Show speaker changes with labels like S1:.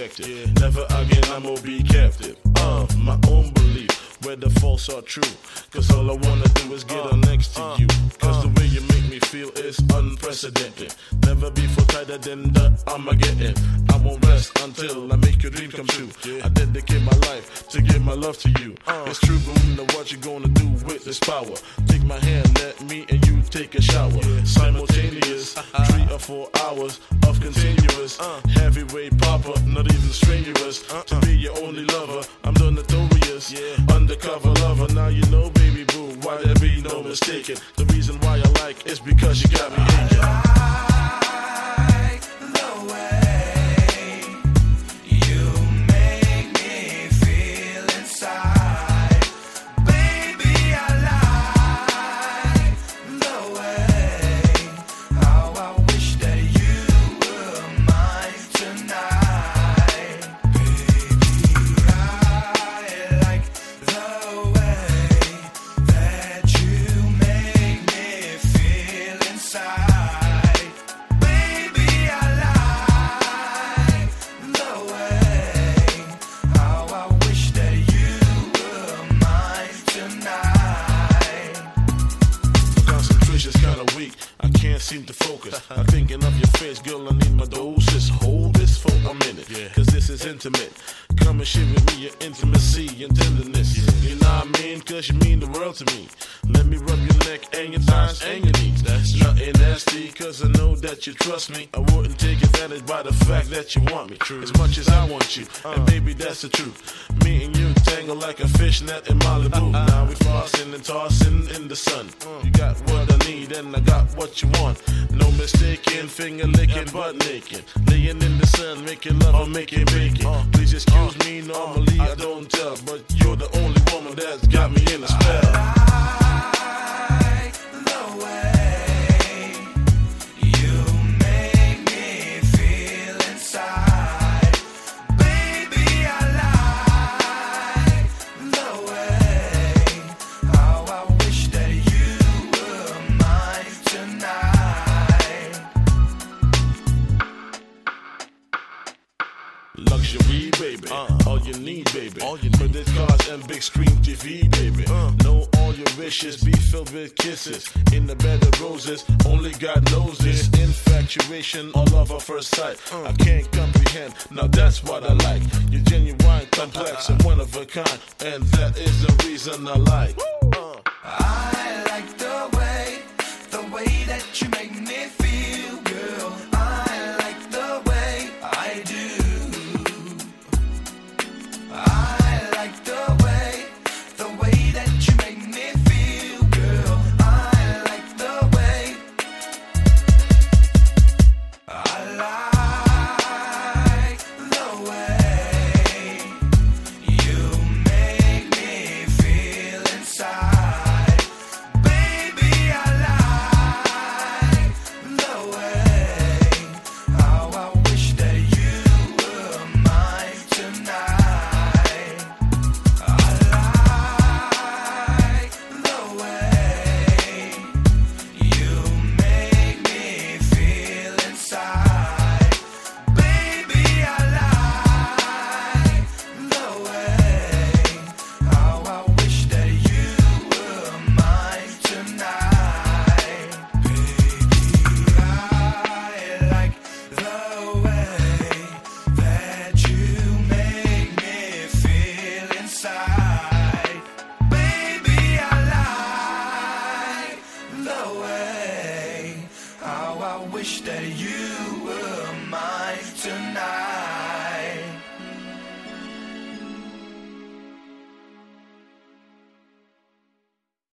S1: rejected. Never again I'm gonna be captive of my own belief, whether false or true. Cause all I wanna do is get on next to you. Cause the way you make me feel is unprecedented. Never before tighter than the Armageddon. I won't rest until I make your dream come true. I dedicate my life to give my love to you. It's true, but we know what you're gonna do with this power. Take my hand, let me and you take a shower. Simultaneous, 3 or 4 hours of continuous heavyweight popper, not even strenuous. To be your only lover, I'm the notorious undercover lover. Now you know, baby boo, why there be no mistaking. The reason why I like is because you got me aching. I can't seem to focus. I'm thinking of your face, girl, I need my doses. Hold this for a minute, cause this is intimate. Come and share with me your intimacy and tenderness. You know what I mean? Cause you mean the world to me. Let me rub your neck and your thighs and your knees. That's nothing nasty, cause I know that you trust me. I wouldn't take advantage by the fact that you want me as much as I want you, and baby, that's the truth. Me and you tangle like a fishnet in Malibu. Now we flossing and tossing in the sun. You got what I need and I got what you want. No mistaking, finger licking, butt naked, laying in the sun, making love or making bacon. Please excuse me, normally I don't tell, but you're the only woman that's got me in a spell. Luxury, baby, all you need, baby. Credit cards and big screen TV, baby. Know all your wishes, be filled with kisses. In the bed of roses, only God knows this. Infatuation, all love at first sight. I can't comprehend, now that's what I like. You're genuine, complex, and one of a kind, and that is the reason I like.
S2: I like the way that you make me feel, girl. I like the way I do. I like the way that you make me feel, girl. I like the way. I like the way you make me feel inside. Baby, I like the way how I wish that you were mine tonight. Wish that you were mine tonight.